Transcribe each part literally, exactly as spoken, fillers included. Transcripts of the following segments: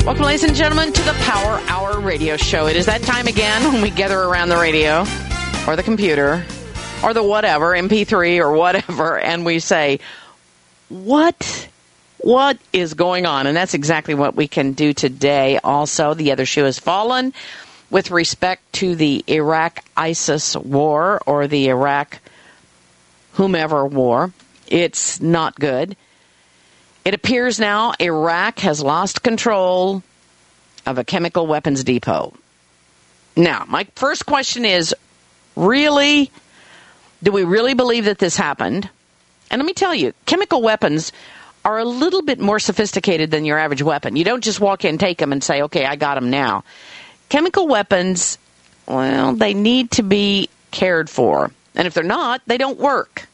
Welcome, ladies and gentlemen, to the Power Hour Radio Show. It is that time again when we gather around the radio or the computer or the whatever, M P three or whatever, and we say, what, what is going on? And that's exactly what we can do today. Also, the other shoe has fallen with respect to the Iraq-ISIS war or the Iraq-whomever war. It's not good. It appears now Iraq has lost control of a chemical weapons depot. Now, my first question is, really, do we really believe that this happened? And let me tell you, chemical weapons are a little bit more sophisticated than your average weapon. You don't just walk in, take them, and say, okay, I got them now. Chemical weapons, well, they need to be cared for. And if they're not, they don't work.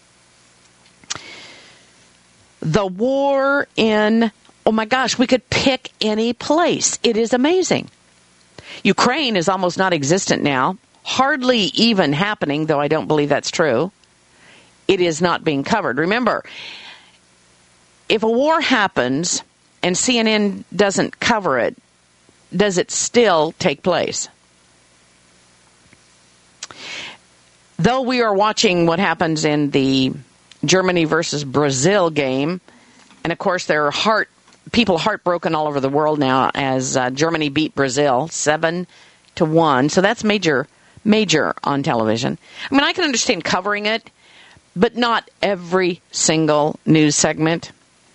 The war in, oh my gosh, we could pick any place. It is amazing. Ukraine is almost not existent now, hardly even happening, though I don't believe that's true. It is not being covered. Remember, if a war happens and C N N doesn't cover it, does it still take place? Though we are watching what happens in the Germany versus Brazil game, and of course there are heart people heartbroken all over the world now as uh, Germany beat Brazil seven to one. So that's major, major on television. I mean, I can understand covering it, but not every single news segment.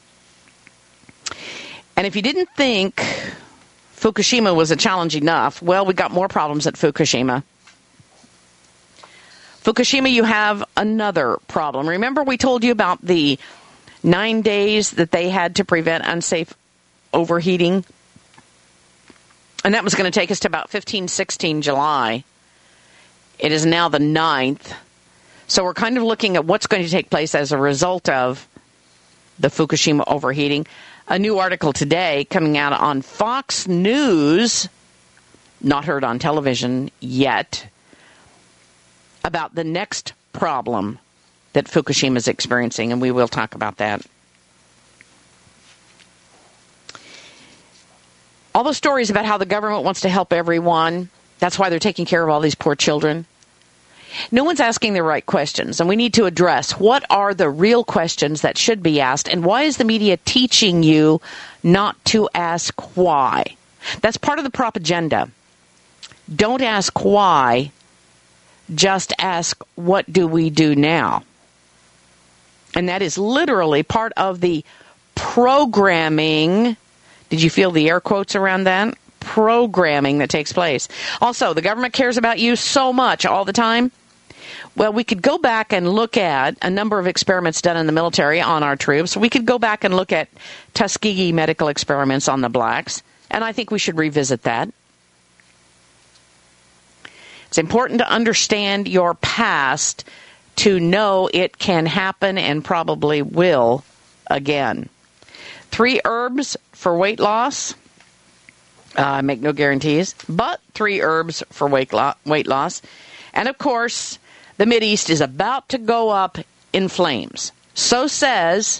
And if you didn't think Fukushima was a challenge enough, well, we got more problems at Fukushima. Fukushima, you have another problem. Remember we told you about the nine days that they had to prevent unsafe overheating? And that was going to take us to about fifteen, sixteen July. It is now the ninth. So we're kind of looking at what's going to take place as a result of the Fukushima overheating. A new article today coming out on Fox News, not heard on television yet, about the next problem that Fukushima is experiencing, and we will talk about that. All the stories about how the government wants to help everyone, that's why they're taking care of all these poor children. No one's asking the right questions, and we need to address what are the real questions that should be asked, and why is the media teaching you not to ask why? That's part of the propaganda. Don't ask why. Just ask, what do we do now? And that is literally part of the programming. Did you feel the air quotes around that? Programming that takes place. Also, the government cares about you so much all the time. Well, we could go back and look at a number of experiments done in the military on our troops. We could go back and look at Tuskegee medical experiments on the blacks. And I think we should revisit that. It's important to understand your past to know it can happen and probably will again. Three herbs for weight loss. Uh, I make no guarantees, but three herbs for weight, lo- weight loss. And of course, the Mideast is about to go up in flames. So says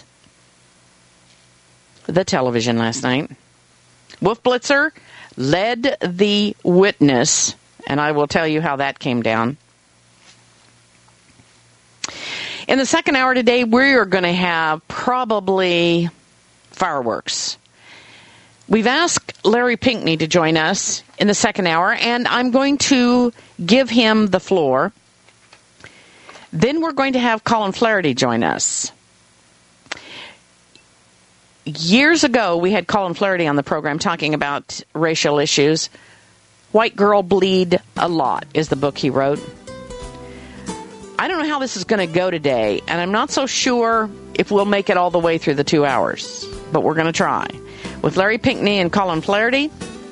the television last night. Wolf Blitzer led the witness, and I will tell you how that came down. In the second hour today, we are going to have probably fireworks. We've asked Larry Pinckney to join us in the second hour, and I'm going to give him the floor. Then we're going to have Colin Flaherty join us. Years ago, we had Colin Flaherty on the program talking about racial issues. White Girl Bleed a Lot is the book he wrote. I don't know how this is going to go today, and I'm not so sure if we'll make it all the way through the two hours, but we're going to try. With Larry Pinckney and Colin Flaherty,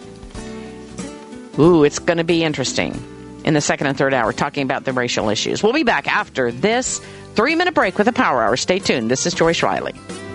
ooh, it's going to be interesting in the second and third hour, talking about the racial issues. We'll be back after this three-minute break with a Power Hour. Stay tuned. This is Joyce Riley.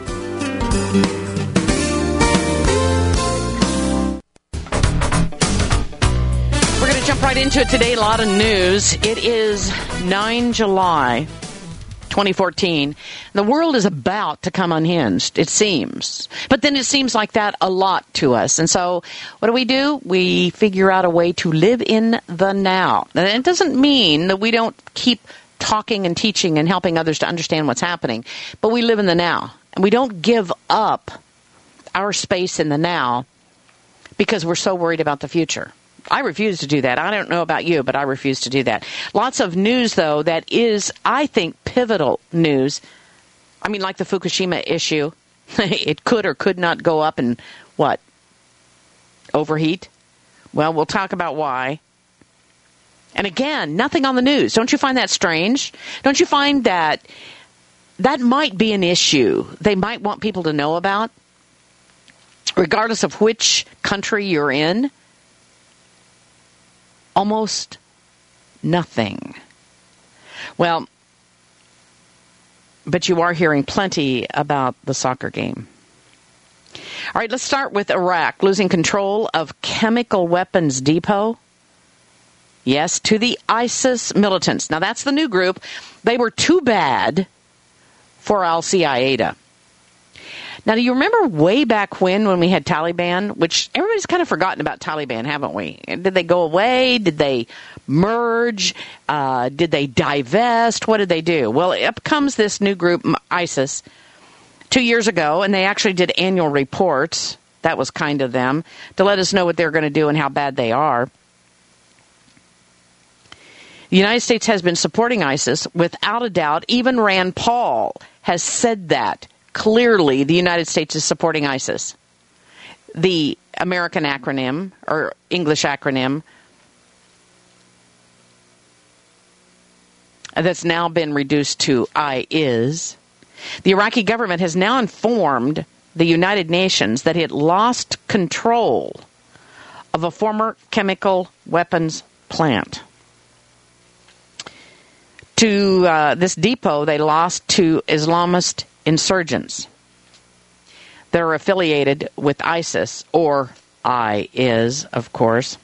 We're going to jump right into it today. A lot of news. It is nine July twenty fourteen. The world is about to come unhinged, it seems. But then it seems like that a lot to us. And so what do we do? We figure out a way to live in the now. And it doesn't mean that we don't keep talking and teaching and helping others to understand what's happening, but we live in the now. And we don't give up our space in the now because we're so worried about the future. I refuse to do that. I don't know about you, but I refuse to do that. Lots of news, though, that is, I think, pivotal news. I mean, like the Fukushima issue. It could or could not go up and, what, overheat? Well, we'll talk about why. And again, nothing on the news. Don't you find that strange? Don't you find that that might be an issue they might want people to know about, regardless of which country you're in? Almost nothing. Well, but you are hearing plenty about the soccer game. All right, let's start with Iraq losing control of chemical weapons depot. Yes, to the ISIS militants. Now, that's the new group. They were too bad for Al-Qaeda. Now, do you remember way back when, when we had Taliban, which everybody's kind of forgotten about Taliban, haven't we? Did they go away? Did they merge? Uh, did they divest? What did they do? Well, up comes this new group, ISIS, two years ago, and they actually did annual reports. That was kind of them, to let us know what they're going to do and how bad they are. The United States has been supporting ISIS without a doubt. Even Rand Paul has said that. Clearly, the United States is supporting ISIS. The American acronym, or English acronym, that's now been reduced to I is. The Iraqi government has now informed the United Nations that it lost control of a former chemical weapons plant. To uh, this depot, they lost to Islamist insurgents. They're affiliated with ISIS, or I is, of course.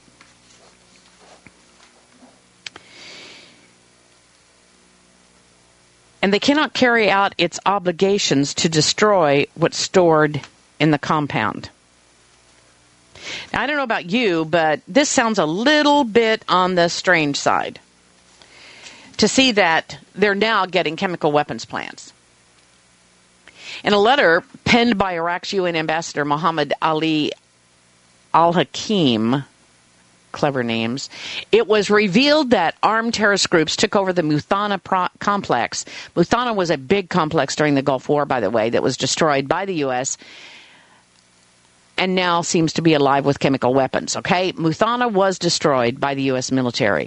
And they cannot carry out its obligations to destroy what's stored in the compound. Now, I don't know about you, but this sounds a little bit on the strange side, to see that they're now getting chemical weapons plants. In a letter penned by Iraq's U N Ambassador Mohammed Ali Al-Hakim, clever names, it was revealed that armed terrorist groups took over the Muthanna pro- complex. Muthanna was a big complex during the Gulf War, by the way, that was destroyed by the U S and now seems to be alive with chemical weapons. Okay, Muthanna was destroyed by the U S military.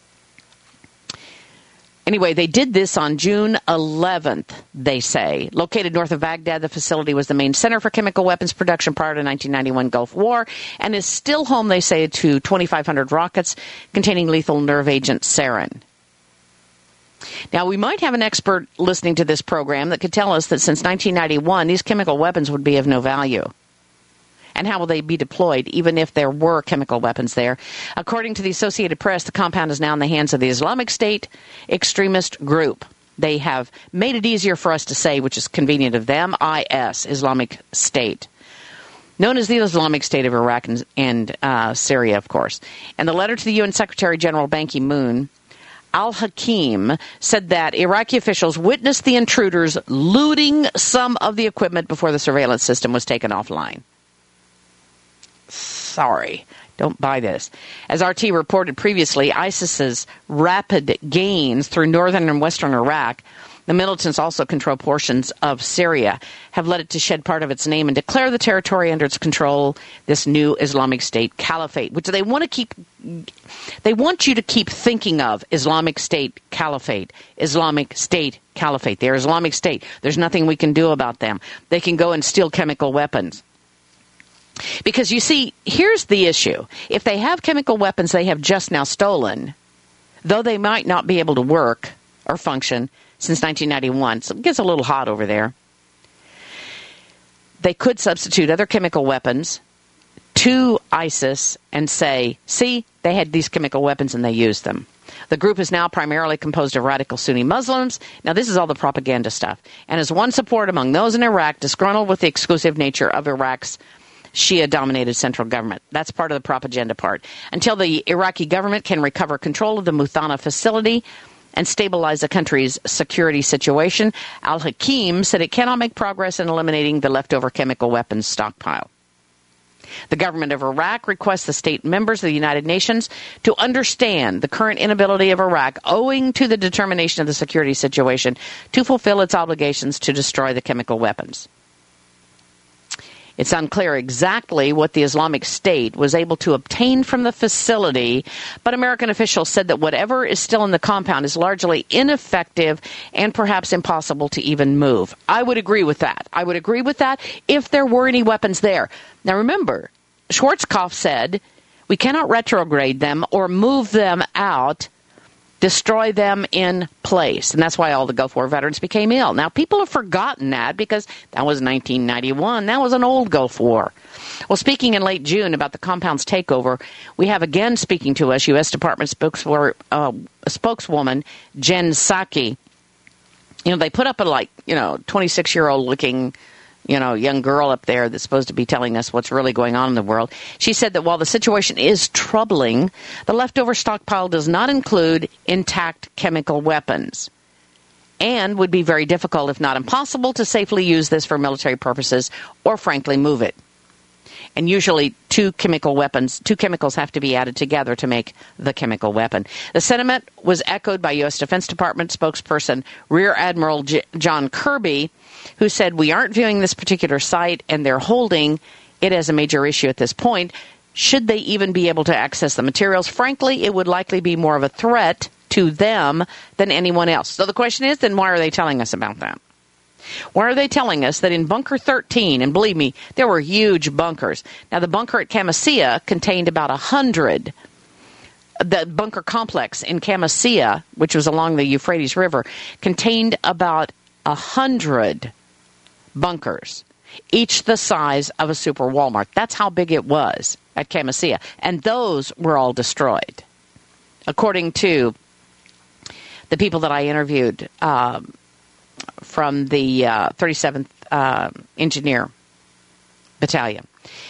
Anyway, they did this on June eleventh, they say. Located north of Baghdad, the facility was the main center for chemical weapons production prior to the nineteen ninety-one Gulf War and is still home, they say, to twenty-five hundred rockets containing lethal nerve agent sarin. Now, we might have an expert listening to this program that could tell us that since nineteen ninety-one, these chemical weapons would be of no value. And how will they be deployed, even if there were chemical weapons there? According to the Associated Press, the compound is now in the hands of the Islamic State extremist group. They have made it easier for us to say, which is convenient of them, I S, Islamic State, known as the Islamic State of Iraq and, and uh, Syria, of course. And the letter to the U N Secretary General Ban Ki-moon, Al-Hakim, said that Iraqi officials witnessed the intruders looting some of the equipment before the surveillance system was taken offline. Sorry, don't buy this. As R T reported previously, ISIS's rapid gains through northern and western Iraq, the militants also control portions of Syria, have led it to shed part of its name and declare the territory under its control this new Islamic State Caliphate, which they want to keep. They want you to keep thinking of Islamic State Caliphate, Islamic State Caliphate. They're Islamic State. There's nothing we can do about them. They can go and steal chemical weapons. Because, you see, here's the issue. If they have chemical weapons they have just now stolen, though they might not be able to work or function since nineteen ninety-one, so it gets a little hot over there, they could substitute other chemical weapons to ISIS and say, see, they had these chemical weapons and they used them. The group is now primarily composed of radical Sunni Muslims. Now, this is all the propaganda stuff. And has won support among those in Iraq disgruntled with the exclusive nature of Iraq's Shia-dominated central government. That's part of the propaganda part. Until the Iraqi government can recover control of the Muthanna facility and stabilize the country's security situation, Al-Hakim said it cannot make progress in eliminating the leftover chemical weapons stockpile. The government of Iraq requests the state members of the United Nations to understand the current inability of Iraq, owing to the determination of the security situation, to fulfill its obligations to destroy the chemical weapons. It's unclear exactly what the Islamic State was able to obtain from the facility, but American officials said that whatever is still in the compound is largely ineffective and perhaps impossible to even move. I would agree with that. I would agree with that if there were any weapons there. Now remember, Schwarzkopf said we cannot retrograde them or move them out, destroy them in place. And that's why all the Gulf War veterans became ill. Now, people have forgotten that because that was nineteen ninety-one. That was an old Gulf War. Well, speaking in late June about the compound's takeover, we have again speaking to us U S Department spokeswoman, uh, spokeswoman Jen Psaki. You know, they put up a, like, you know, twenty-six-year-old looking, you know, young girl up there that's supposed to be telling us what's really going on in the world. She said that while the situation is troubling, the leftover stockpile does not include intact chemical weapons and would be very difficult, if not impossible, to safely use this for military purposes or, frankly, move it. And usually two chemical weapons, two chemicals have to be added together to make the chemical weapon. The sentiment was echoed by U S Defense Department spokesperson Rear Admiral J- John Kirby, who said, we aren't viewing this particular site and they're holding it as a major issue at this point. Should they even be able to access the materials? Frankly, it would likely be more of a threat to them than anyone else. So the question is, then why are they telling us about that? Why are they telling us that in Bunker thirteen, and believe me, there were huge bunkers. Now, the bunker at Camisea contained about one hundred. The bunker complex in Camisea, which was along the Euphrates River, contained about one hundred bunkers, each the size of a super Walmart. That's how big it was at Camisea. And those were all destroyed. According to the people that I interviewed, um, from the uh, thirty-seventh uh, Engineer Battalion.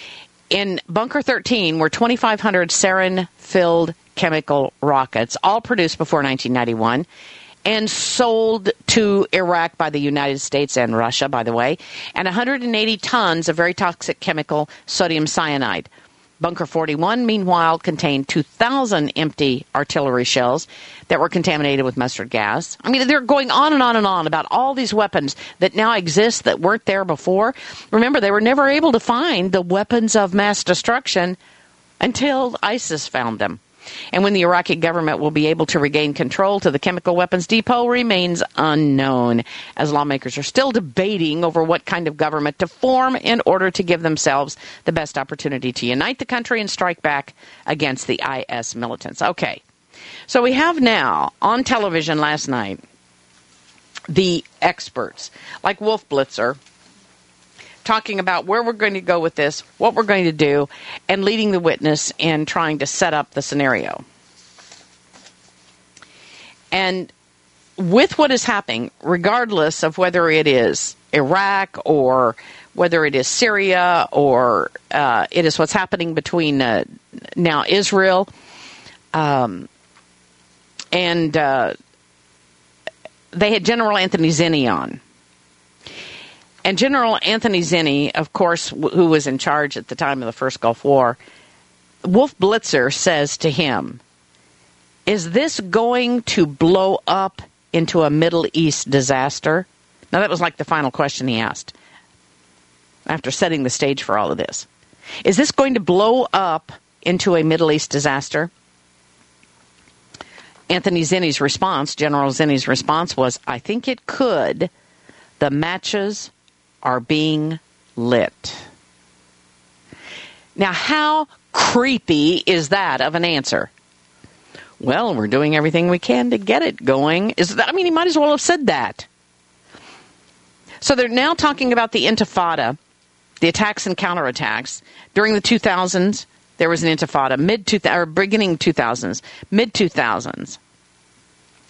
In Bunker thirteen were twenty-five hundred sarin-filled chemical rockets, all produced before nineteen ninety-one, and sold to Iraq by the United States and Russia, by the way, and one hundred eighty tons of very toxic chemical sodium cyanide. Bunker forty-one, meanwhile, contained two thousand empty artillery shells that were contaminated with mustard gas. I mean, they're going on and on and on about all these weapons that now exist that weren't there before. Remember, they were never able to find the weapons of mass destruction until ISIS found them. And when the Iraqi government will be able to regain control to the chemical weapons depot remains unknown, as lawmakers are still debating over what kind of government to form in order to give themselves the best opportunity to unite the country and strike back against the I S militants. Okay, so we have now on television last night the experts like Wolf Blitzer talking about where we're going to go with this, what we're going to do, and leading the witness in trying to set up the scenario. And with what is happening, regardless of whether it is Iraq or whether it is Syria or uh, it is what's happening between uh, now Israel um, and uh, they had General Anthony Zinni on. And General Anthony Zinni, of course, who was in charge at the time of the first Gulf War, Wolf Blitzer says to him, is this going to blow up into a Middle East disaster? Now, that was like the final question he asked after setting the stage for all of this. Is this going to blow up into a Middle East disaster? Anthony Zinni's response, General Zinni's response was, I think it could. The matches are being lit. Now, how creepy is that of an answer? Well, we're doing everything we can to get it going. Is that? I mean, he might as well have said that. So they're now talking about the Intifada, the attacks and counterattacks. During the two thousands, there was an Intifada. Mid two or beginning two thousands, mid two thousands,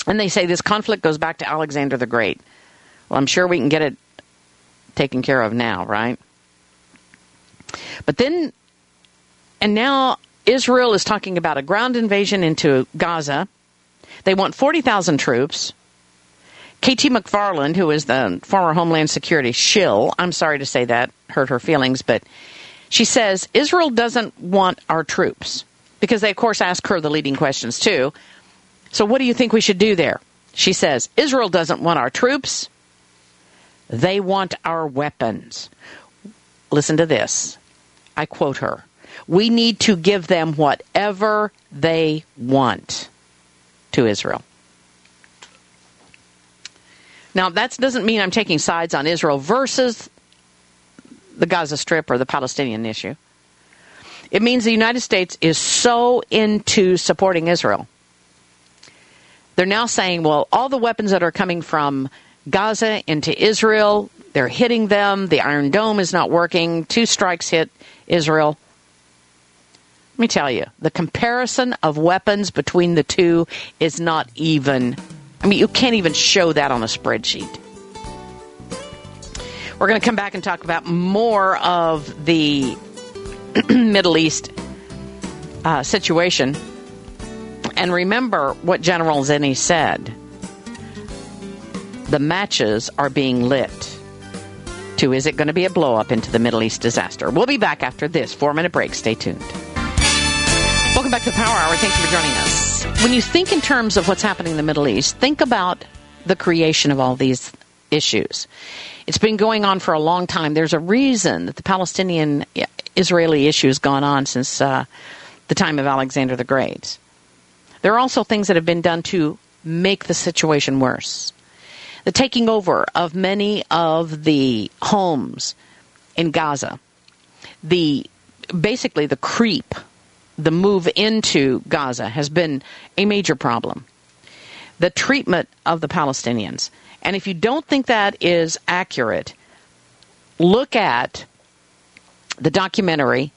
And they say this conflict goes back to Alexander the Great. Well, I'm sure we can get it taken care of now, right? But then, and now Israel is talking about a ground invasion into Gaza. They want forty thousand troops. K T McFarland, who is the former Homeland Security shill, I'm sorry to say that, hurt her feelings, but she says Israel doesn't want our troops. Because they, of course, ask her the leading questions, too. So what do you think we should do there? She says, Israel doesn't want our troops. They want our weapons. Listen to this. I quote her. We need to give them whatever they want to Israel. Now, that doesn't mean I'm taking sides on Israel versus the Gaza Strip or the Palestinian issue. It means the United States is so into supporting Israel. They're now saying, well, all the weapons that are coming from Gaza into Israel, they're hitting them. The Iron Dome is not working. Two strikes hit Israel. Let me tell you, the comparison of weapons between the two is not even, I mean, you can't even show that on a spreadsheet. We're going to come back and talk about more of the Middle East uh, situation. And remember what General Zinni said. The matches are being lit to, is it going to be a blow-up into the Middle East disaster? We'll be back after this four-minute break. Stay tuned. Welcome back to the Power Hour. Thank you for joining us. When you think in terms of what's happening in the Middle East, think about the creation of all these issues. It's been going on for a long time. There's a reason that the Palestinian-Israeli issue has gone on since uh, the time of Alexander the Great. There are also things that have been done to make the situation worse. The taking over of many of the homes in Gaza, the basically the creep, the move into Gaza has been a major problem. The treatment of the Palestinians. And if you don't think that is accurate, look at the documentary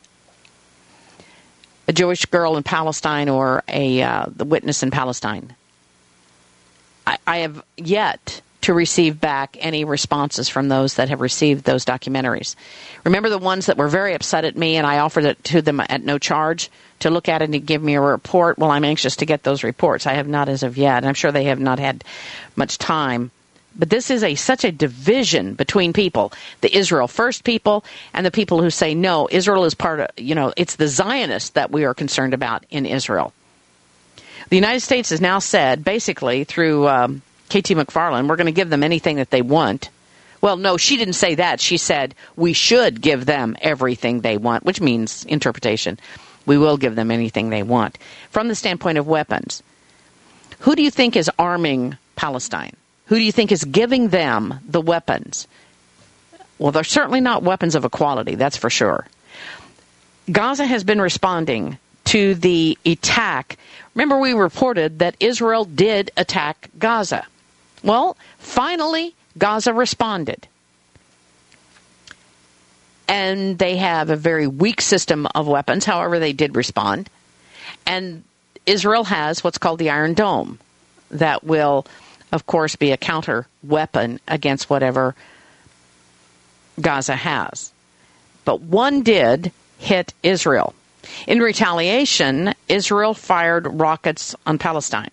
A Jewish Girl in Palestine or a uh, The Witness in Palestine. I, I have yet to receive back any responses from those that have received those documentaries. Remember the ones that were very upset at me and I offered it to them at no charge to look at it and give me a report? Well, I'm anxious to get those reports. I have not as of yet. And I'm sure they have not had much time. But this is a such a division between people, the Israel First people and the people who say, no, Israel is part of, you know, it's the Zionists that we are concerned about in Israel. The United States has now said, basically, through um, K T McFarland, we're going to give them anything that they want. Well, no, she didn't say that. She said we should give them everything they want, which means interpretation. We will give them anything they want. From the standpoint of weapons, who do you think is arming Palestine? Who do you think is giving them the weapons? Well, they're certainly not weapons of equality, that's for sure. Gaza has been responding to the attack. Remember, we reported that Israel did attack Gaza. Well, finally, Gaza responded. And they have a very weak system of weapons. However, they did respond. And Israel has what's called the Iron Dome that will, of course, be a counter weapon against whatever Gaza has. But one did hit Israel. In retaliation, Israel fired rockets on Palestine.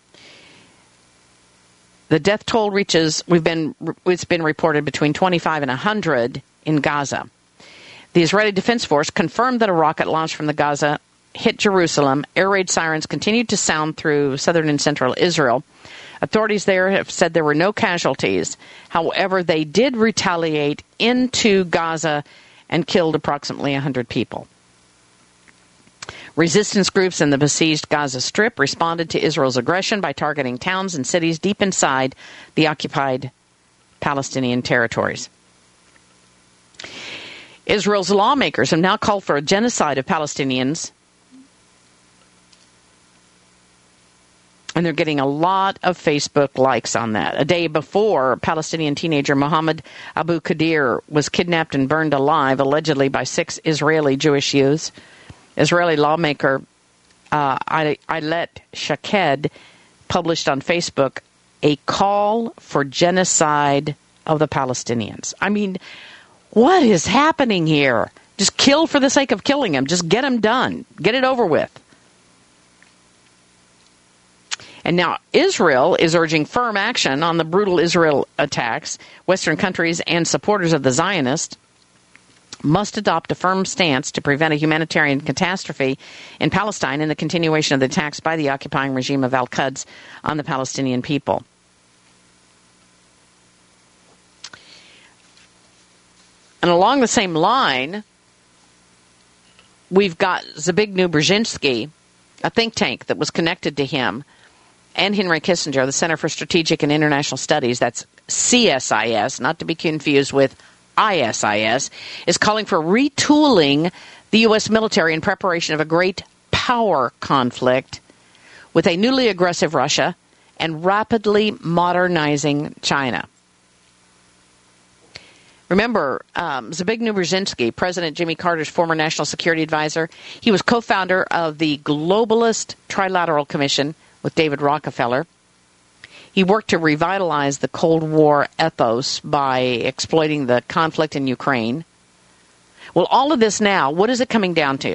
The death toll reaches, we've been, it's been reported between twenty-five and one hundred in Gaza. The Israeli Defense Force confirmed that a rocket launched from the Gaza hit Jerusalem. Air raid sirens continued to sound through southern and central Israel. Authorities there have said there were no casualties. However, they did retaliate into Gaza and killed approximately one hundred people. Resistance groups in the besieged Gaza Strip responded to Israel's aggression by targeting towns and cities deep inside the occupied Palestinian territories. Israel's lawmakers have now called for a genocide of Palestinians, and they're getting a lot of Facebook likes on that. A day before, Palestinian teenager Mohammed Abu Qadir was kidnapped and burned alive, allegedly by six Israeli Jewish youths. Israeli lawmaker uh, Ayelet Shaked published on Facebook a call for genocide of the Palestinians. I mean, what is happening here? Just kill for the sake of killing them. Just get them done. Get it over with. And now Israel is urging firm action on the brutal Israel attacks. Western countries and supporters of the Zionists must adopt a firm stance to prevent a humanitarian catastrophe in Palestine and the continuation of the attacks by the occupying regime of Al-Quds on the Palestinian people. And along the same line, we've got Zbigniew Brzezinski, a think tank that was connected to him, and Henry Kissinger, the Center for Strategic and International Studies, that's C S I S, not to be confused with I S I S, is calling for retooling the U S military in preparation of a great power conflict with a newly aggressive Russia and rapidly modernizing China. Remember, um, Zbigniew Brzezinski, President Jimmy Carter's former national security advisor, he was co-founder of the Globalist Trilateral Commission with David Rockefeller. He worked to revitalize the Cold War ethos by exploiting the conflict in Ukraine. Well, all of this now, what is it coming down to?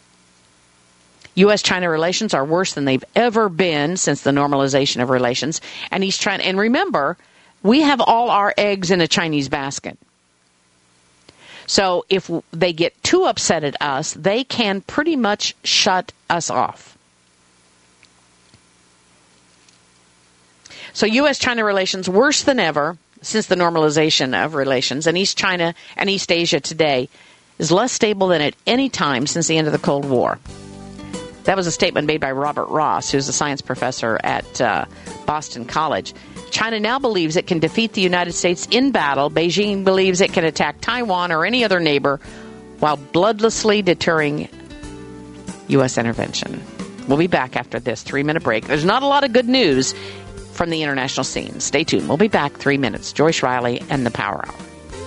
U S China relations are worse than they've ever been since the normalization of relations. And he's trying, and remember, we have all our eggs in a Chinese basket. So if they get too upset at us, they can pretty much shut us off. So U S China relations worse than ever since the normalization of relations. And East China and East Asia today is less stable than at any time since the end of the Cold War. That was a statement made by Robert Ross, who's a science professor at uh, Boston College. China now believes it can defeat the United States in battle. Beijing believes it can attack Taiwan or any other neighbor while bloodlessly deterring U S intervention. We'll be back after this three-minute break. There's not a lot of good news from the international scene. Stay tuned. We'll be back three minutes. Joyce Riley and the Power Hour.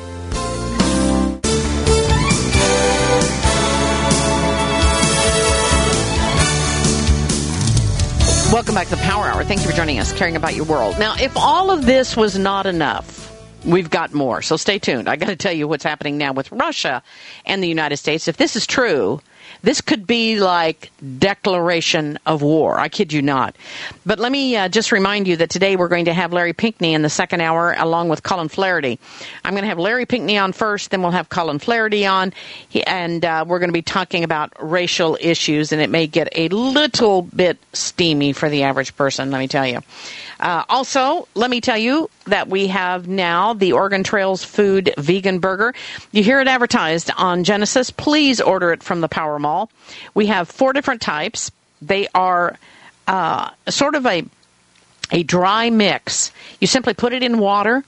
Welcome back to the Power Hour. Thank you for joining us, caring about your world. Now, if all of this was not enough, we've got more. So stay tuned. I got to tell you what's happening now with Russia and the United States. If this is true, this could be like declaration of war. I kid you not. But let me uh, just remind you that today we're going to have Larry Pinckney in the second hour along with Colin Flaherty. I'm going to have Larry Pinckney on first, then we'll have Colin Flaherty on, he, and uh, we're going to be talking about racial issues, and it may get a little bit steamy for the average person, let me tell you. Uh, also, let me tell you that we have now the Oregon Trails Food Vegan Burger. You hear it advertised on Genesis. Please order it from the Power Mall. We have four different types. They are uh, sort of a, a dry mix. You simply put it in water.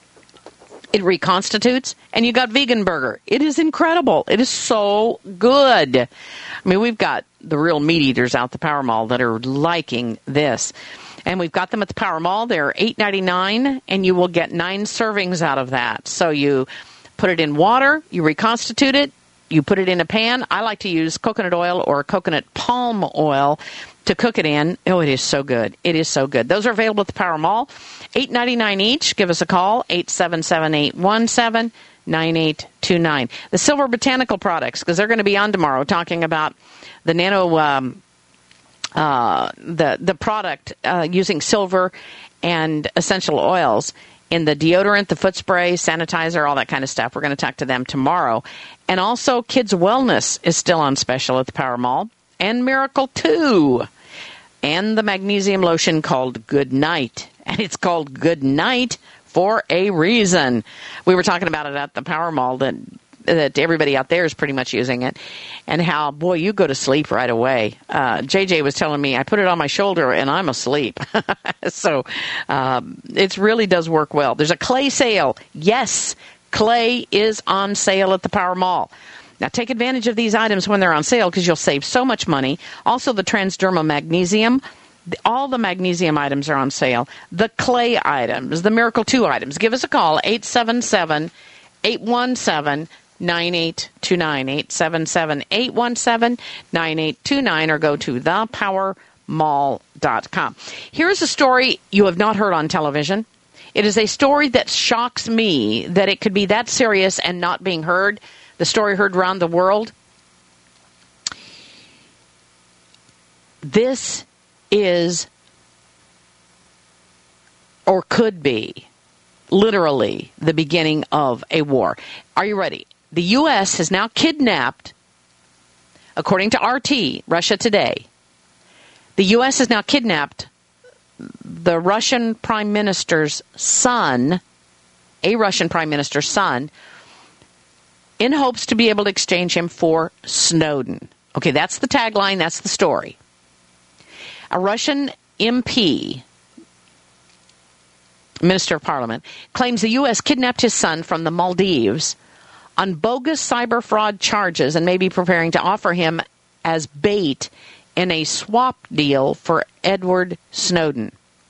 It reconstitutes, and you got vegan burger. It is incredible. It is so good. I mean, we've got the real meat eaters out at the Power Mall that are liking this. And we've got them at the Power Mall. They're eight ninety-nine, and you will get nine servings out of that. So you put it in water, you reconstitute it, you put it in a pan. I like to use coconut oil or coconut palm oil to cook it in. Oh, it is so good. It is so good. Those are available at the Power Mall. eight ninety-nine each. Give us a call, eight seven seven, eight one seven, nine eight two nine. The Silver Botanical products, because they're going to be on tomorrow talking about the nano... Um, Uh, the the product uh, using silver and essential oils in the deodorant, the foot spray, sanitizer, all that kind of stuff. We're going to talk to them tomorrow. And also, Kids Wellness is still on special at the Power Mall. And Miracle two. And the magnesium lotion called Good Night. And it's called Good Night for a reason. We were talking about it at the Power Mall that that everybody out there is pretty much using it, and how, boy, you go to sleep right away. Uh, J J was telling me, I put it on my shoulder, and I'm asleep. So um, it really does work well. There's a clay sale. Yes, clay is on sale at the Power Mall. Now, take advantage of these items when they're on sale because you'll save so much money. Also, the Transderma Magnesium. All the magnesium items are on sale. The clay items, the Miracle two items. Give us a call, eight seven seven, eight one seven, nine eight two nine, eight seven seven, eight one seven, nine eight two nine, or go to the power mall dot com. Here's a story you have not heard on television. It is a story that shocks me that it could be that serious and not being heard. The story heard around the world. This is, or could be, literally the beginning of a war. Are you ready? The U S has now kidnapped, according to R T, Russia Today, the U S has now kidnapped the Russian Prime Minister's son, a Russian Prime Minister's son, in hopes to be able to exchange him for Snowden. Okay, that's the tagline, that's the story. A Russian M P, Minister of Parliament, claims the U S kidnapped his son from the Maldives on bogus cyber fraud charges and may be preparing to offer him as bait in a swap deal for Edward Snowden.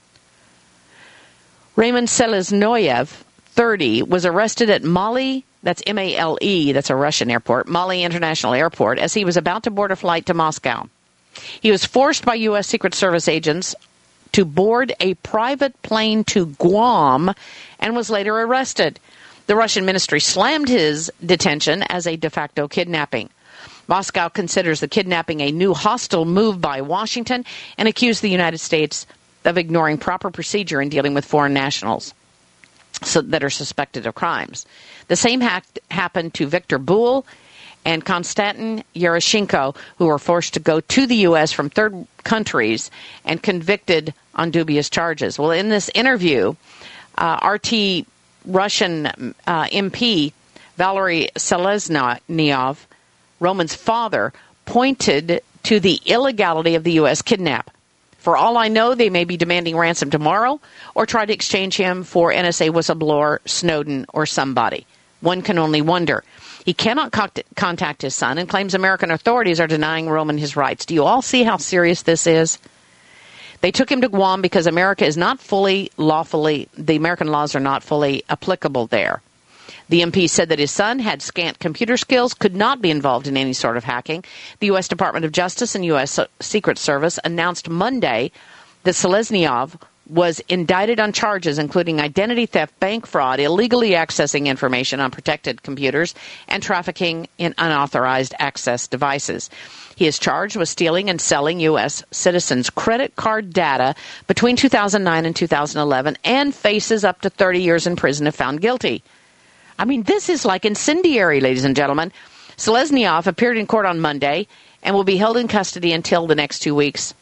Raymond Seleznoyev, thirty, was arrested at Mali, that's M A L E, that's a Russian airport, Mali International Airport, as he was about to board a flight to Moscow. He was forced by U S Secret Service agents to board a private plane to Guam and was later arrested. The Russian ministry slammed his detention as a de facto kidnapping. Moscow considers the kidnapping a new hostile move by Washington and accused the United States of ignoring proper procedure in dealing with foreign nationals so, that are suspected of crimes. The same ha- happened to Viktor Boul and Konstantin Yeroshenko, who were forced to go to the U S from third countries and convicted on dubious charges. Well, in this interview, uh, R T Russian uh, M P Valery Seleznyov, Roman's father, pointed to the illegality of the U S kidnap. For all I know, they may be demanding ransom tomorrow or try to exchange him for N S A whistleblower Snowden or somebody. One can only wonder. He cannot co- contact his son and claims American authorities are denying Roman his rights. Do you all see how serious this is? They took him to Guam because America is not fully lawfully, the American laws are not fully applicable there. The M P said that his son had scant computer skills, could not be involved in any sort of hacking. The U S Department of Justice and U S Secret Service announced Monday that Seleznyov was indicted on charges including identity theft, bank fraud, illegally accessing information on protected computers, and trafficking in unauthorized access devices. He is charged with stealing and selling U S citizens' credit card data between two thousand nine and two thousand eleven and faces up to thirty years in prison if found guilty. I mean, this is like incendiary, ladies and gentlemen. Seleznyov appeared in court on Monday and will be held in custody until the next two weeks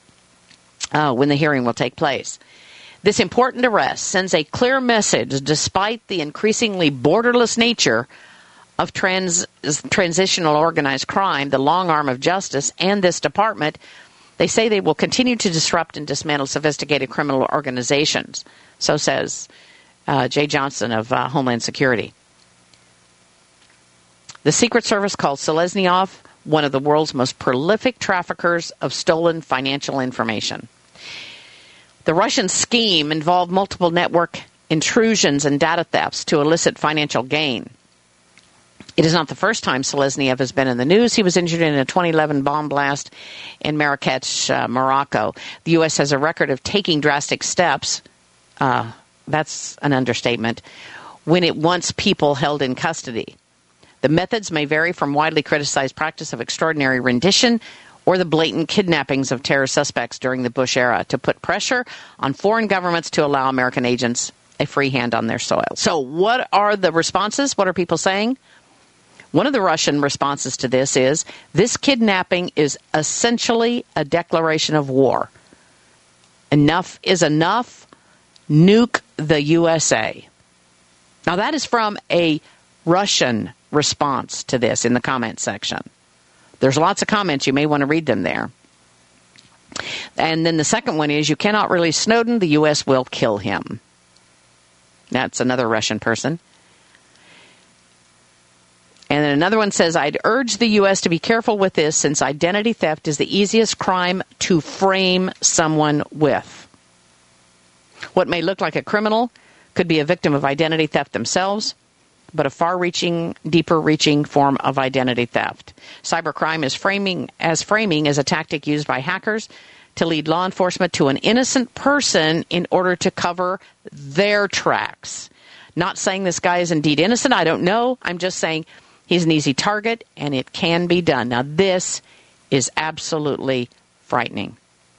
uh, when the hearing will take place. This important arrest sends a clear message, despite the increasingly borderless nature of trans, transitional organized crime, the long arm of justice, and this department. They say they will continue to disrupt and dismantle sophisticated criminal organizations. So says uh, Jay Johnson of uh, Homeland Security. The Secret Service called Seleznyov one of the world's most prolific traffickers of stolen financial information. The Russian scheme involved multiple network intrusions and data thefts to elicit financial gain. It is not the first time Seleznyov has been in the news. He was injured in a twenty eleven bomb blast in Marrakech, uh, Morocco. The U S has a record of taking drastic steps, uh, that's an understatement, when it wants people held in custody. The methods may vary from widely criticized practice of extraordinary rendition or the blatant kidnappings of terror suspects during the Bush era to put pressure on foreign governments to allow American agents a free hand on their soil. So what are the responses? What are people saying? One of the Russian responses to this is, this kidnapping is essentially a declaration of war. Enough is enough. Nuke the U S A. Now that is from a Russian response to this in the comment section. There's lots of comments. You may want to read them there. And then the second one is, you cannot release Snowden. The U S will kill him. That's another Russian person. And then another one says, I'd urge the U S to be careful with this, since identity theft is the easiest crime to frame someone with. What may look like a criminal could be a victim of identity theft themselves, but a far-reaching, deeper-reaching form of identity theft. Cybercrime is framing as framing as a tactic used by hackers to lead law enforcement to an innocent person in order to cover their tracks. Not saying this guy is indeed innocent. I don't know. I'm just saying he's an easy target, and it can be done. Now, this is absolutely frightening.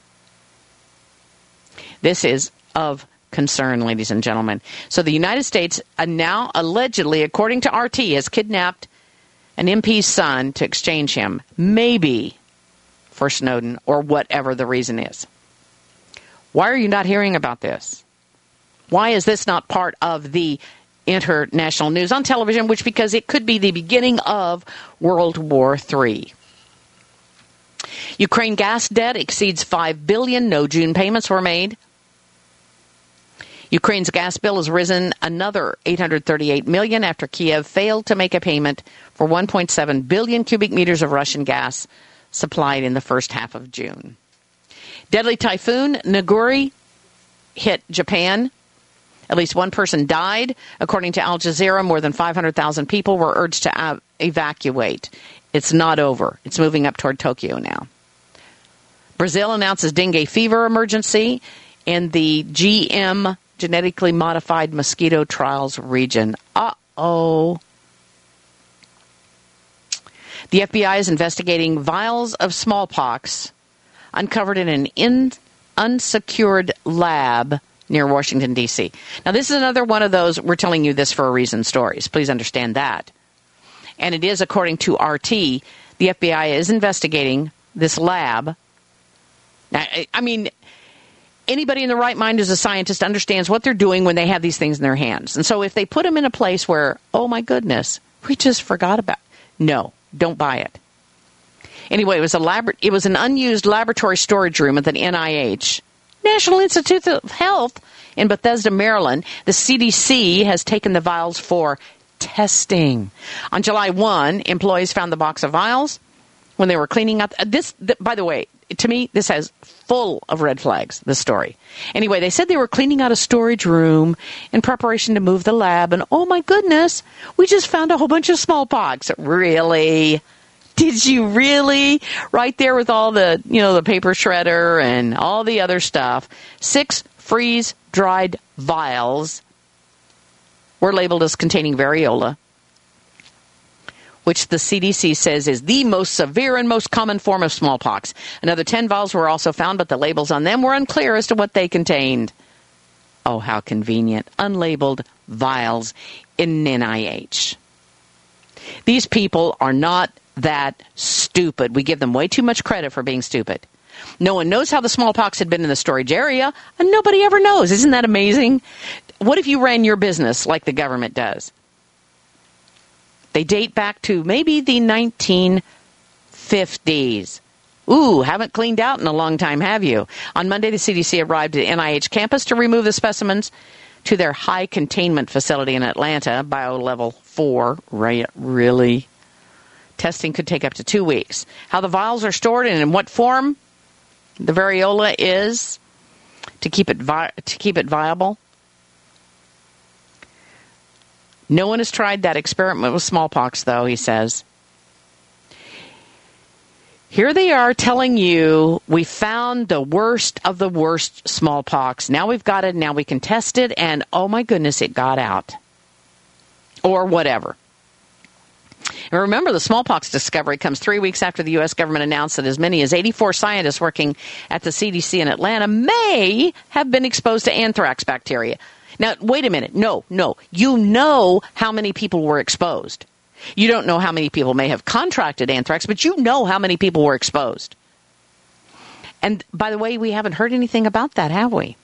This is of concern, ladies and gentlemen. So the United States uh, now allegedly, according to R T, has kidnapped an M P's son to exchange him, maybe for Snowden or whatever the reason is. Why are you not hearing about this? Why is this not part of the international news on television? Which, because it could be the beginning of World War Three. Ukraine gas debt exceeds five billion dollars. No June payments were made. Ukraine's gas bill has risen another eight hundred thirty-eight million dollars after Kiev failed to make a payment for one point seven billion cubic meters of Russian gas supplied in the first half of June. Deadly typhoon Naguri hit Japan. At least one person died. According to Al Jazeera, more than five hundred thousand people were urged to av- evacuate. It's not over. It's moving up toward Tokyo now. Brazil announces dengue fever emergency in the G M genetically modified mosquito trials region. Uh-oh. The F B I is investigating vials of smallpox uncovered in an in- unsecured lab near Washington, D C. Now, this is another one of those we're telling you this for a reason stories. Please understand that. And it is, according to R T, the F B I is investigating this lab. Now, I mean, anybody in the right mind as a scientist understands what they're doing when they have these things in their hands. And so if they put them in a place where, oh my goodness, we just forgot about it. No, don't buy it. Anyway, it was a lab- it was an unused laboratory storage room at the N I H, National Institute of Health in Bethesda, Maryland. The C D C has taken the vials for testing. On July first, employees found the box of vials when they were cleaning up. This, th- by the way, to me, this has full of red flags, this story. Anyway, they said they were cleaning out a storage room in preparation to move the lab, and oh my goodness, we just found a whole bunch of smallpox. Really? Did you really? Right there with all the, you know, the paper shredder and all the other stuff. Six freeze-dried vials were labeled as containing variola, which the C D C says is the most severe and most common form of smallpox. Another ten vials were also found, but the labels on them were unclear as to what they contained. Oh, how convenient. Unlabeled vials in N I H. These people are not that stupid. We give them way too much credit for being stupid. No one knows how the smallpox had been in the storage area, and nobody ever knows. Isn't that amazing? What if you ran your business like the government does? They date back to maybe the nineteen fifties. Ooh, haven't cleaned out in a long time, have you? On Monday, the C D C arrived at N I H campus to remove the specimens to their high containment facility in Atlanta, bio-level four. Right, really? Testing could take up to two weeks. How the vials are stored and in what form the variola is to keep it vi- to keep it viable. No one has tried that experiment with smallpox, though, he says. Here they are telling you we found the worst of the worst smallpox. Now we've got it, now we can test it, and oh my goodness, it got out. Or whatever. And remember, the smallpox discovery comes three weeks after the U S government announced that as many as eighty-four scientists working at the C D C in Atlanta may have been exposed to anthrax bacteria. Now, wait a minute. No, no. You know how many people were exposed. You don't know how many people may have contracted anthrax, but you know how many people were exposed. And by the way, we haven't heard anything about that, have we?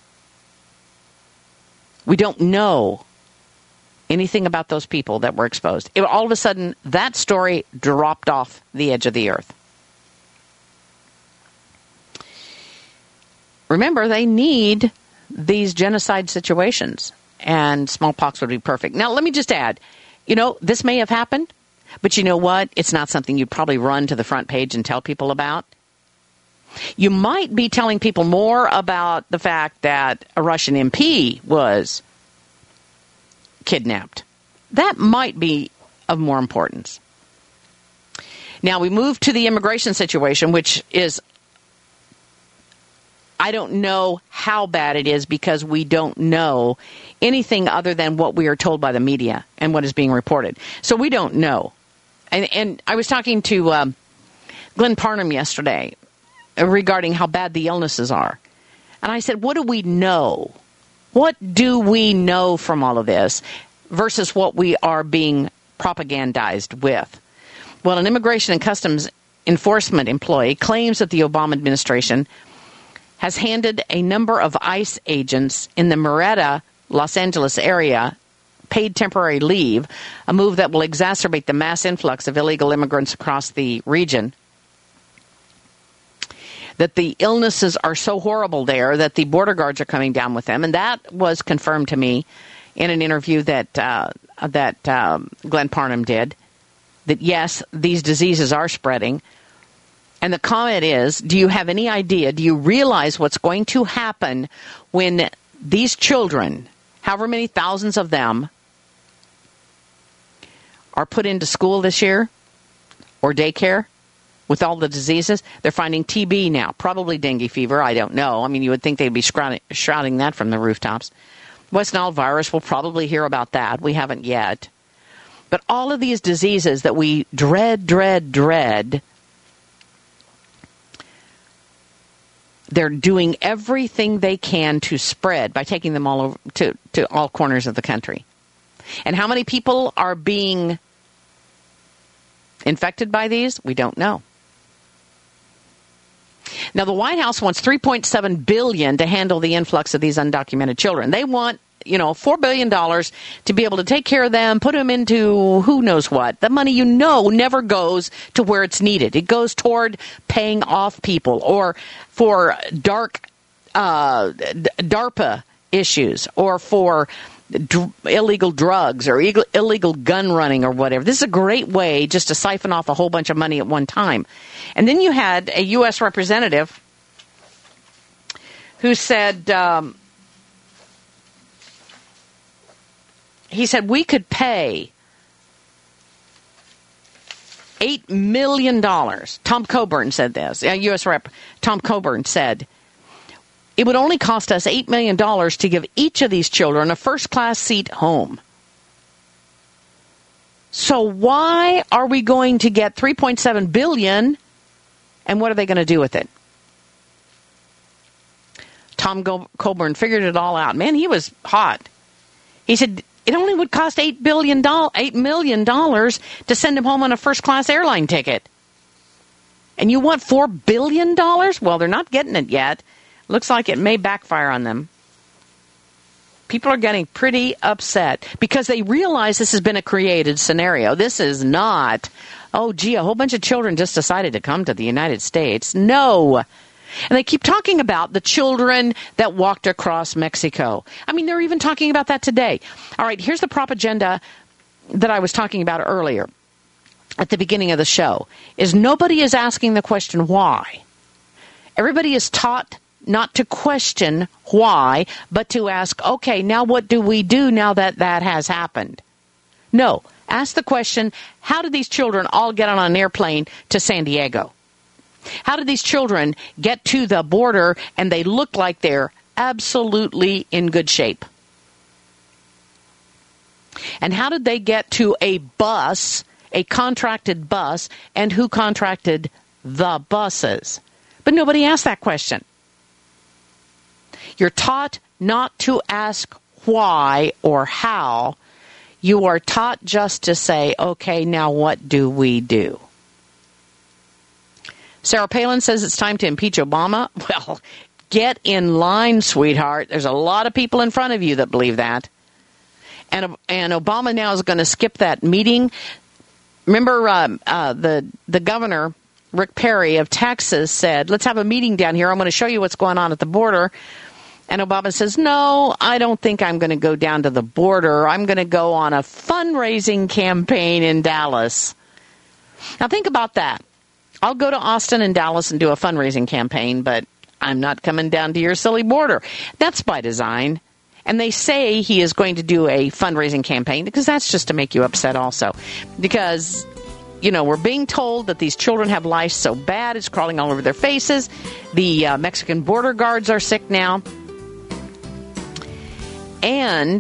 We don't know anything about those people that were exposed. It, all of a sudden, that story dropped off the edge of the earth. Remember, they need these genocide situations, and smallpox would be perfect. Now, let me just add, you know, this may have happened, but you know what? It's not something you'd probably run to the front page and tell people about. You might be telling people more about the fact that a Russian M P was kidnapped. That might be of more importance. Now, we move to the immigration situation, which is I don't know how bad it is because we don't know anything other than what we are told by the media and what is being reported. So we don't know. And, and I was talking to um, Glenn Parham yesterday regarding how bad the illnesses are. And I said, what do we know? What do we know from all of this versus what we are being propagandized with? Well, an Immigration and Customs Enforcement employee claims that the Obama administration has handed a number of ICE agents in the Murrieta, Los Angeles area paid temporary leave, a move that will exacerbate the mass influx of illegal immigrants across the region. That the illnesses are so horrible there that the border guards are coming down with them. And that was confirmed to me in an interview that uh, that um, Glenn Parham did, that yes, these diseases are spreading. And the comment is, do you have any idea, do you realize what's going to happen when these children, however many thousands of them, are put into school this year or daycare with all the diseases? They're finding T B now, probably dengue fever, I don't know. I mean, you would think they'd be shrouding, shrouding that from the rooftops. West Nile virus, we'll probably hear about that. We haven't yet. But all of these diseases that we dread, dread, dread, they're doing everything they can to spread by taking them all over to, to all corners of the country. And how many people are being infected by these? We don't know. Now, the White House wants three point seven billion dollars to handle the influx of these undocumented children. They want, you know, four billion dollars to be able to take care of them, put them into who knows what. The money, you know, never goes to where it's needed. It goes toward paying off people or for dark uh, DARPA issues or for d- illegal drugs or illegal, illegal gun running or whatever. This is a great way just to siphon off a whole bunch of money at one time. And then you had a U S representative who said, um, he said, we could pay eight million dollars. Tom Coburn said this. A U S Rep Tom Coburn said, it would only cost us eight million dollars to give each of these children a first-class seat home. So why are we going to get three point seven billion dollars, and what are they going to do with it? Tom Go- Coburn figured it all out. Man, he was hot. He said it only would cost eight billion dollars, eight million dollars to send him home on a first-class airline ticket. And you want four billion dollars? Well, they're not getting it yet. Looks like it may backfire on them. People are getting pretty upset because they realize this has been a created scenario. This is not, oh, gee, a whole bunch of children just decided to come to the United States. No. And they keep talking about the children that walked across Mexico. I mean, they're even talking about that today. All right, here's the propaganda that I was talking about earlier at the beginning of the show, is nobody is asking the question why. Everybody is taught not to question why, but to ask, okay, now what do we do now that that has happened? No, ask the question, how did these children all get on an airplane to San Diego? How did these children get to the border and they look like they're absolutely in good shape? And how did they get to a bus, a contracted bus, and who contracted the buses? But nobody asked that question. You're taught not to ask why or how. You are taught just to say, okay, now what do we do? Sarah Palin says it's time to impeach Obama. Well, get in line, sweetheart. There's a lot of people in front of you that believe that. And, and Obama now is going to skip that meeting. Remember uh, uh, the, the governor, Rick Perry of Texas, said, let's have a meeting down here. I'm going to show you what's going on at the border. And Obama says, no, I don't think I'm going to go down to the border. I'm going to go on a fundraising campaign in Dallas. Now think about that. I'll go to Austin and Dallas and do a fundraising campaign, but I'm not coming down to your silly border. That's by design. And they say he is going to do a fundraising campaign because that's just to make you upset also. Because you know, we're being told that these children have lice so bad it's crawling all over their faces. The uh, Mexican border guards are sick now. And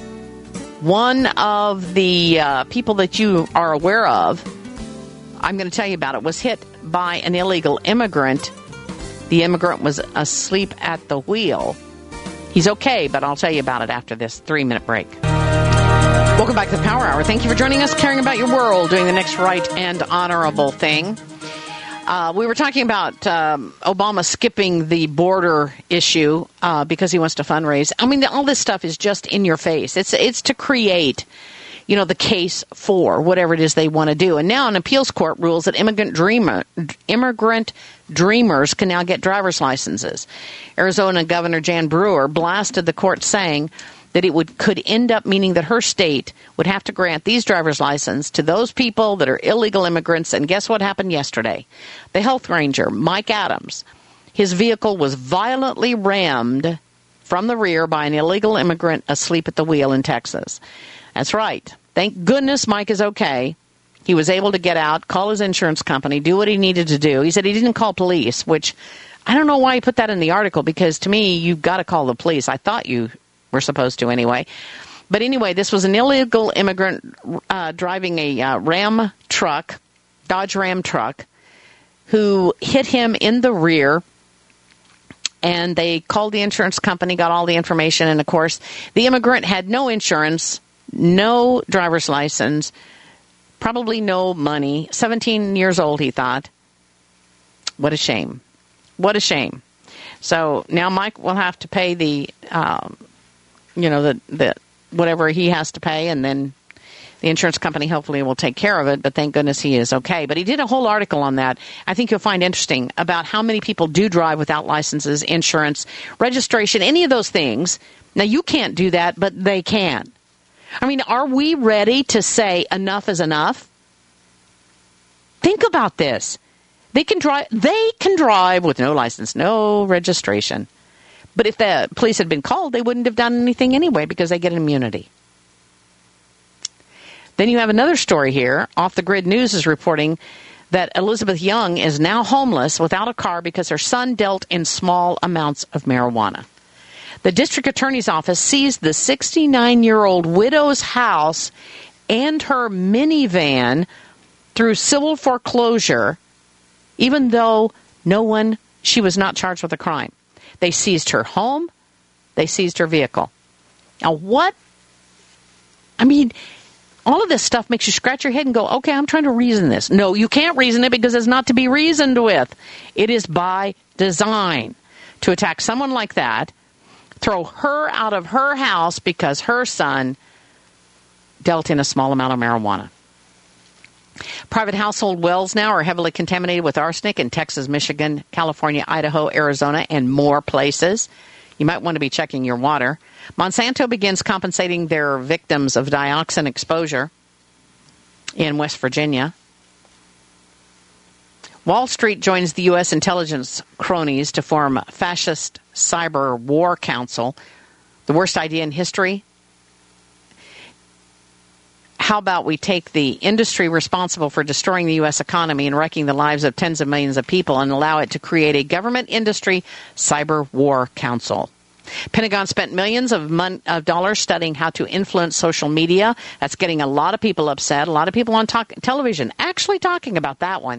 one of the uh, people that you are aware of, I'm going to tell you about it, was hit by an illegal immigrant. The immigrant was asleep at the wheel. He's okay, but I'll tell you about it after this three-minute break. Welcome back to the Power Hour. Thank you for joining us, caring about your world, doing the next right and honorable thing. Uh, we were talking about um, Obama skipping the border issue uh, because he wants to fundraise. I mean, all this stuff is just in your face. It's it's to create, you know, the case for whatever it is they want to do. And now an appeals court rules that immigrant dreamer, immigrant dreamers can now get driver's licenses. Arizona Governor Jan Brewer blasted the court, saying that it would could end up meaning that her state would have to grant these driver's licenses to those people that are illegal immigrants. And guess what happened yesterday? The health ranger, Mike Adams, his vehicle was violently rammed from the rear by an illegal immigrant asleep at the wheel in Texas. That's right. Thank goodness Mike is okay. He was able to get out, call his insurance company, do what he needed to do. He said he didn't call police, which I don't know why he put that in the article, because to me, you've got to call the police. I thought you were supposed to anyway. But anyway, this was an illegal immigrant uh, driving a uh, Ram truck, Dodge Ram truck, who hit him in the rear. And they called the insurance company, got all the information. And, of course, the immigrant had no insurance, no driver's license, probably no money. seventeen years old, he thought. What a shame. What a shame. So now Mike will have to pay the... Um, you know, the, the whatever he has to pay, and then the insurance company hopefully will take care of it, but thank goodness he is okay. But he did a whole article on that. I think you'll find interesting about how many people do drive without licenses, insurance, registration, any of those things. Now, you can't do that, but they can. I mean, are we ready to say enough is enough? Think about this. They can drive, they can drive with no license, no registration. But if the police had been called, they wouldn't have done anything anyway because they get an immunity. Then you have another story here. Off the Grid News is reporting that Elizabeth Young is now homeless without a car because her son dealt in small amounts of marijuana. The district attorney's office seized the sixty-nine-year-old widow's house and her minivan through civil foreclosure, even though no one, she was not charged with a crime. They seized her home. They seized her vehicle. Now, what? I mean, all of this stuff makes you scratch your head and go, okay, I'm trying to reason this. No, you can't reason it because it's not to be reasoned with. It is by design to attack someone like that, throw her out of her house because her son dealt in a small amount of marijuana. Private household wells now are heavily contaminated with arsenic in Texas, Michigan, California, Idaho, Arizona, and more places. You might want to be checking your water. Monsanto begins compensating their victims of dioxin exposure in West Virginia. Wall Street joins the U S intelligence cronies to form Fascist Cyber War Council. The worst idea in history? How about we take the industry responsible for destroying the U S economy and wrecking the lives of tens of millions of people and allow it to create a government industry cyber war council? Pentagon spent millions of, mon- of dollars studying how to influence social media. That's getting a lot of people upset. A lot of people on talk- television actually talking about that one.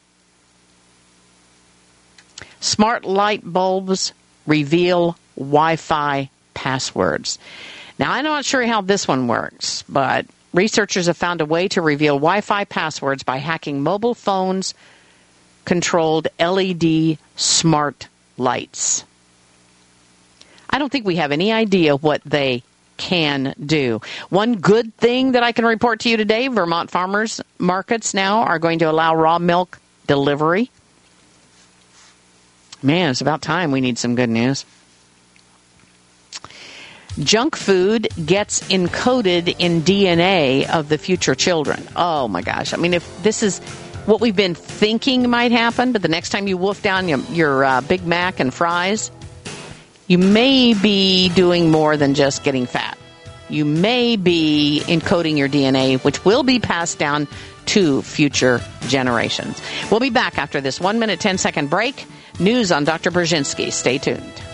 Smart light bulbs reveal Wi-Fi passwords. Now, I'm not sure how this one works, but researchers have found a way to reveal Wi-Fi passwords by hacking mobile phones controlled L E D smart lights. I don't think we have any idea what they can do. One good thing that I can report to you today, Vermont farmers markets now are going to allow raw milk delivery. Man, it's about time we need some good news. Junk food gets encoded in D N A of the future children. Oh, my gosh. I mean, if this is what we've been thinking might happen, but the next time you wolf down your, your uh, Big Mac and fries, you may be doing more than just getting fat. you may be encoding your D N A, which will be passed down to future generations. We'll be back after this one minute, ten second break. News on Doctor Brzezinski. Stay tuned.